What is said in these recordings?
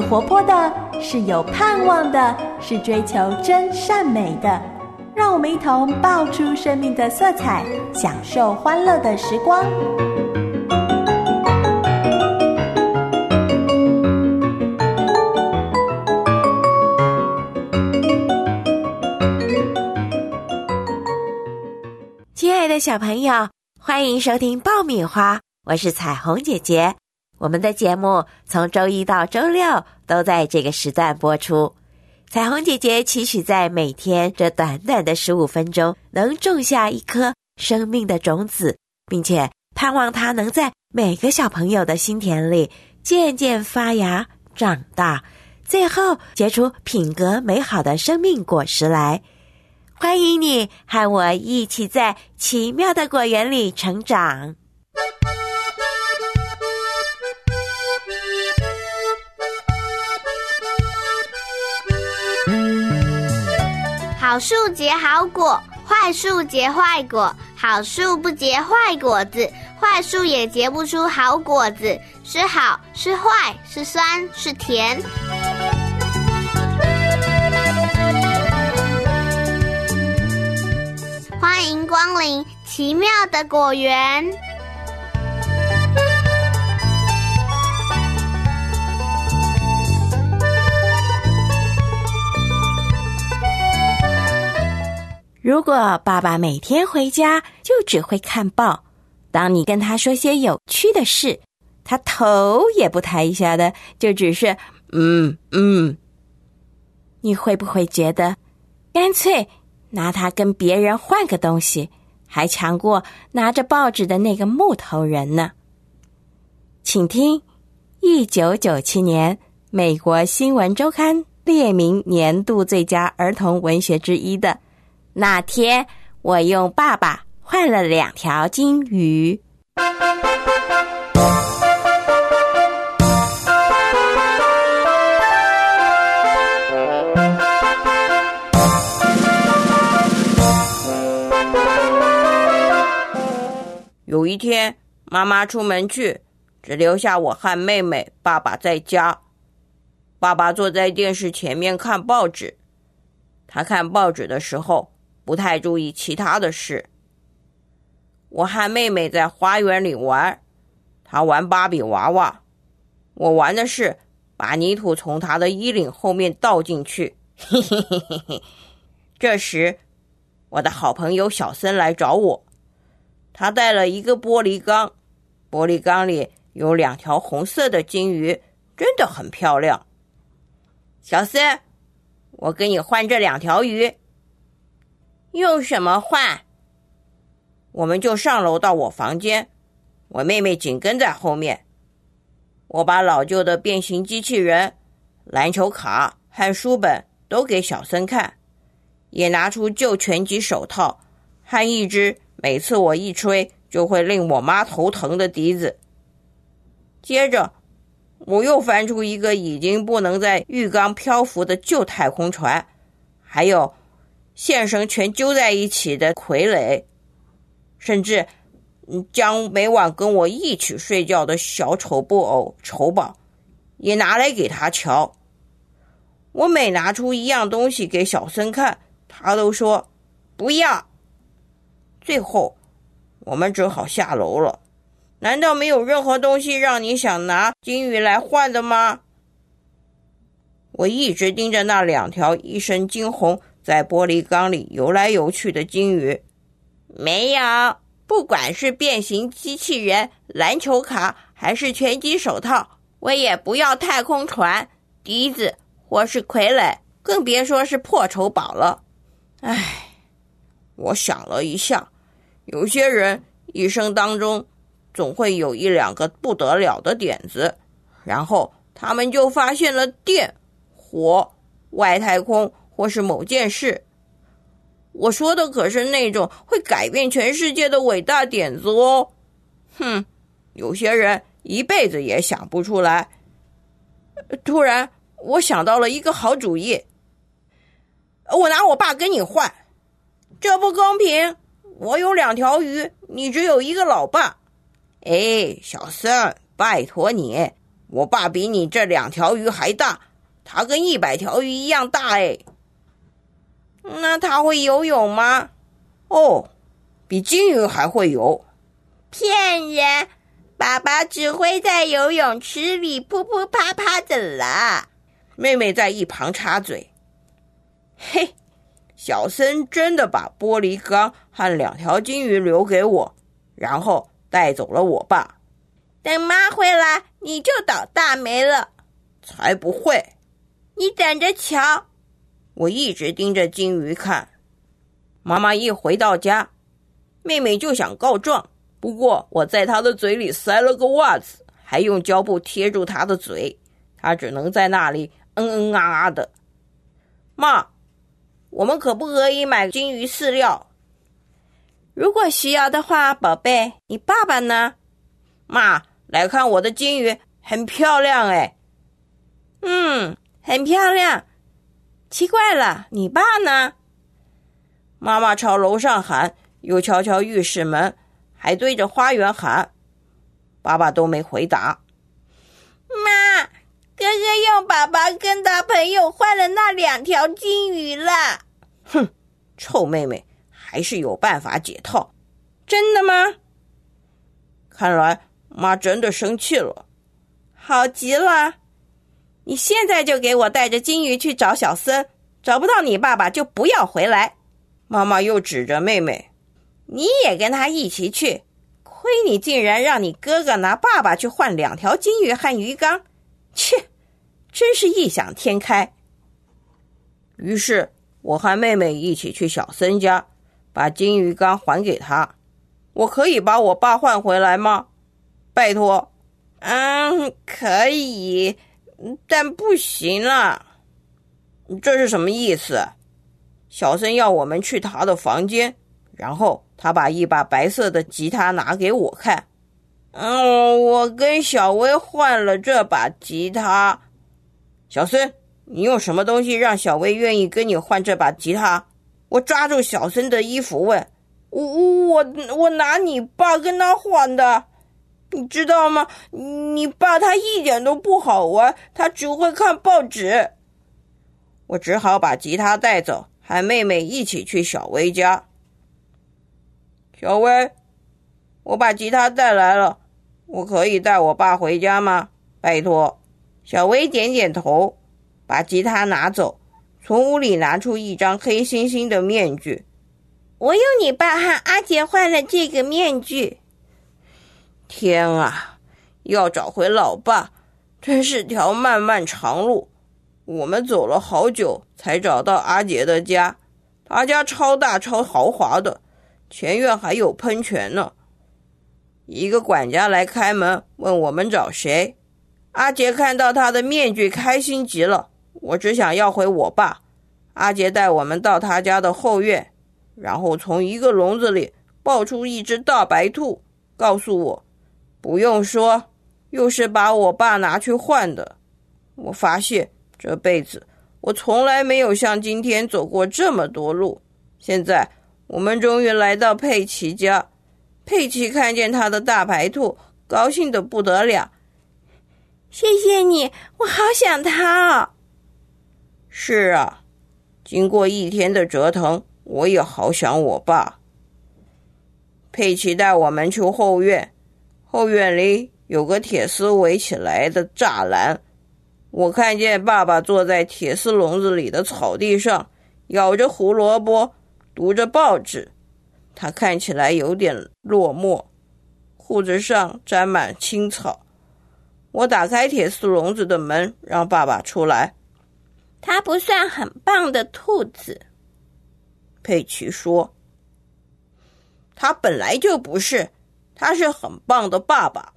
活泼的，是有盼望的，是追求真善美的。让我们一同爆出生命的色彩，享受欢乐的时光。 亲爱的小朋友，欢迎收听爆米花，我是彩虹姐姐。我们的节目从周一到周六都在这个时段播出。彩虹姐姐期许在每天这短短的15分钟，能种下一颗生命的种子，并且盼望它能在每个小朋友的心田里渐渐发芽长大，最后结出品格美好的生命果实来。欢迎你和我一起在奇妙的果园里成长。 好树结好果，坏树结坏果。好树不结坏果子，坏树也结不出好果子。是好是坏，是酸是甜。欢迎光临奇妙的果园。 如果爸爸每天回家就只会看报，当你跟他说些有趣的事，他头也不抬一下的，就只是你会不会觉得干脆拿它跟别人换个东西，还强过拿着报纸的那个木头人呢？请听1997年美国新闻周刊列名年度最佳儿童文学之一的那天我用爸爸换了2条金鱼。 有一天，妈妈出门去，只留下我和妹妹、爸爸在家。爸爸坐在电视前面看报纸，他看报纸的时候不太注意其他的事。我和妹妹在花园里玩，她玩芭比娃娃，我玩的是把泥土从她的衣领后面倒进去。嘿嘿嘿嘿嘿。这时，我的好朋友小森来找我，他带了一个玻璃缸，玻璃缸里有2条红色的金鱼，真的很漂亮。小森，我跟你换这2条鱼。用什么换？我们就上楼到我房间，我妹妹紧跟在后面。我把老旧的变形机器人、篮球卡和书本都给小森看，也拿出旧拳击手套和一只每次我一吹就会令我妈头疼的笛子。接着我又翻出一个已经不能在浴缸漂浮的旧太空船，还有线绳全揪在一起的傀儡，甚至将每晚跟我一起睡觉的小丑布偶丑宝也拿来给他瞧。我每拿出一样东西给小森看，他都说不要。最后我们只好下楼了。难道没有任何东西让你想拿金鱼来换的吗？我一直盯着那2条一身金红在玻璃缸里游来游去的金鱼。没有，不管是变形机器人、篮球卡还是拳击手套，我也不要太空船、笛子或是傀儡，更别说是破丑宝了。唉，我想了一下，有些人一生当中总会有1-2个不得了的点子，然后他们就发现了电、火、外太空或是某件事。我说的可是那种会改变全世界的伟大点子哦。有些人一辈子也想不出来。突然我想到了一个好主意，我拿我爸跟你换。这不公平，我有2条鱼，你只有一个老爸。哎，小森，拜托你， 我爸比你这2条鱼还大，他跟100条鱼一样大诶。那他会游泳吗？哦，比金鱼还会游。 骗人，爸爸只会在游泳池里扑扑啪啪的啦。 妹妹在一旁插嘴，嘿，小森真的把玻璃缸和2条金鱼留给我，然后带走了我爸。 等妈回来，你就倒大霉了。 才不会， 你等着瞧。 我一直盯着金鱼看。妈妈一回到家，妹妹就想告状，不过我在她的嘴里塞了个袜子，还用胶布贴住她的嘴，她只能在那里啊的。妈，我们可不可以买金鱼饲料？ 如果需要的话，宝贝，你爸爸呢？ 妈，来看我的金鱼，很漂亮诶。 很漂亮。奇怪了，你爸呢？ 妈妈朝楼上喊，又敲敲浴室门，还对着花园喊，爸爸都没回答。 妈，哥哥用爸爸跟他朋友换了那2条金鱼了。 哼，臭妹妹，还是有办法解套。 真的吗？ 看来妈真的生气了。 好极了，你现在就给我带着金鱼去找小森，找不到你爸爸就不要回来。 妈妈又指着妹妹， 你也跟他一起去，亏你竟然让你哥哥拿爸爸去换2条金鱼和鱼缸，切，真是异想天开。 于是我和妹妹一起去小森家，把金鱼缸还给他。我可以把我爸换回来吗？拜托。 可以，但不行了。 这是什么意思？小森要我们去他的房间，然后他把一把白色的吉他拿给我看。 我跟小薇换了这把吉他。 小森，你用什么东西让小薇愿意跟你换这把吉他？我抓住小森的衣服问。 我拿你爸跟他换的，你知道吗？你爸他一点都不好玩，他只会看报纸。 我只好把吉他带走，和妹妹一起去小薇家。小薇，我把吉他带来了，我可以带我爸回家吗？拜托。 小薇点点头，把吉他拿走，从屋里拿出一张黑猩猩的面具。我用你爸和阿杰换了这个面具。 天啊，要找回老爸，真是条漫漫长路。我们走了好久才找到阿杰的家，他家超大超豪华的，前院还有喷泉呢。一个管家来开门，问我们找谁。阿杰看到他的面具，开心极了。我只想要回我爸。阿杰带我们到他家的后院，然后从一个笼子里抱出一只大白兔，告诉我不用说，又是把我爸拿去换的。我发现这辈子我从来没有像今天走过这么多路。现在我们终于来到佩奇家，佩奇看见他的大白兔，高兴得不得了。 谢谢你，我好想他哦。 是啊，经过1天的折腾，我也好想我爸。佩奇带我们去后院，后院里有个铁丝围起来的栅栏。我看见爸爸坐在铁丝笼子里的草地上，咬着胡萝卜，读着报纸。他看起来有点落寞，裤子上沾满青草。我打开铁丝笼子的门，让爸爸出来。 他不算很棒的兔子， 佩奇说。他本来就不是，他是很棒的爸爸。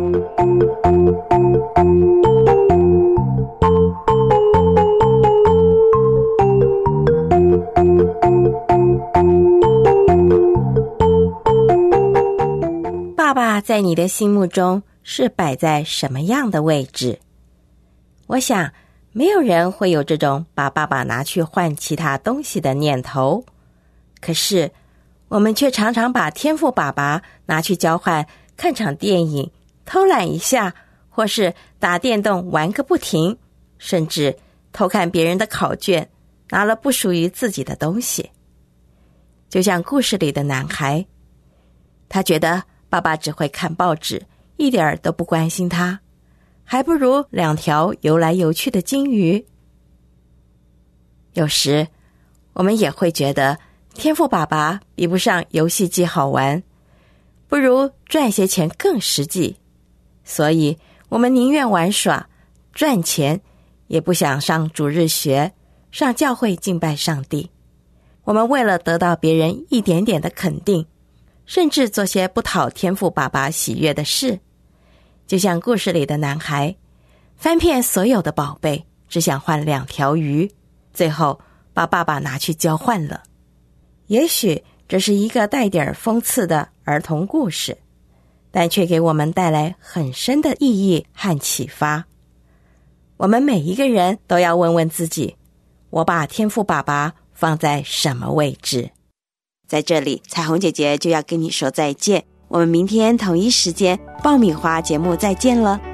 爸爸在你的心目中是摆在什么样的位置？我想没有人会有这种把爸爸拿去换其他东西的念头，可是我们却常常把天赋爸爸拿去交换看场电影、偷懒一下， 或是打电动玩个不停，甚至偷看别人的考卷，拿了不属于自己的东西。就像故事里的男孩，他觉得爸爸只会看报纸，一点儿都不关心他，还不如2条游来游去的金鱼。有时我们也会觉得天赋爸爸比不上游戏机好玩，不如赚些钱更实际，所以我们宁愿玩耍赚钱，也不想上主日学，上教会敬拜上帝。我们为了得到别人一点点的肯定，甚至做些不讨天父爸爸喜悦的事，就像故事里的男孩，翻遍所有的宝贝，只想换2条鱼，最后把爸爸拿去交换了。也许这是一个带点讽刺的儿童故事，但却给我们带来很深的意义和启发。我们每一个人都要问问自己，我把天父爸爸放在什么位置？在这里，彩虹姐姐就要跟你说再见，我们明天同一时间爆米花节目再见了。